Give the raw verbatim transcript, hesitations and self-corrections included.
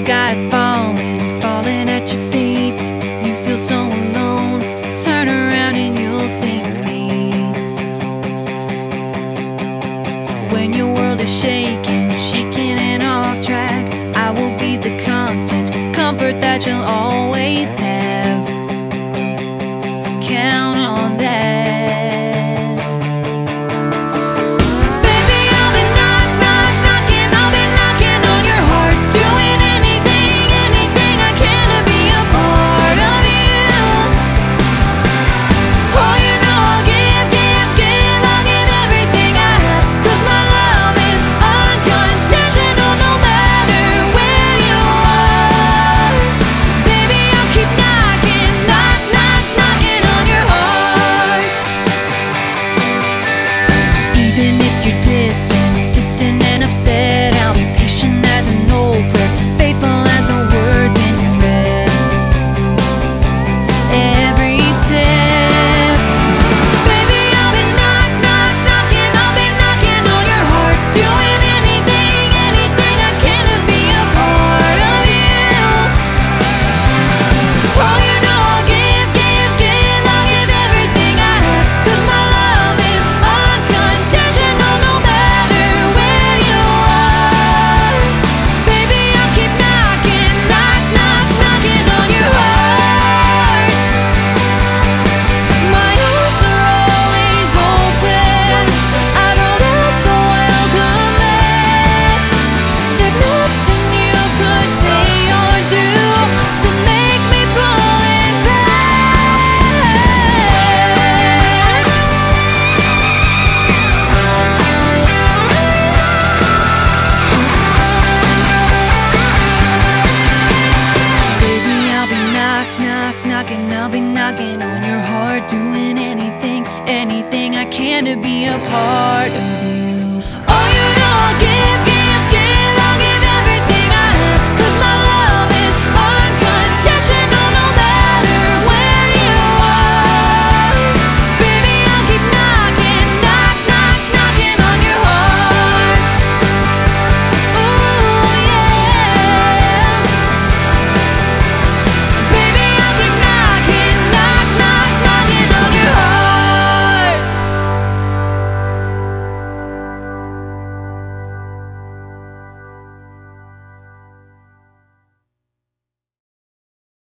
sky's falling, falling at your feet. You feel so alone. Turn around and you'll see me. When your world is shaking, shaking and off track, I will be the constant comfort that you'll always have. Count on that. Upset, I'll be patient as an old brick, faithful as the words in red. Every step, baby, I'll be knock, knock, knocking. I'll be knocking on your heart, doing anything, anything I can to be a part of you. Oh, you know I'll give, give, give, I'll give everything I have, 'cause my love is unconditional, no matter where you are. Baby, I'll keep knocking, knock, knock, knocking on your heart. My arms are always open. I rolled out the welcome mat. There's nothing you could say or do to make me pull it back. Baby, I'll be knock, knock, knocking. I'll be knocking on your heart, doing anything, anything I can to be a part of you. Oh, you know I'll give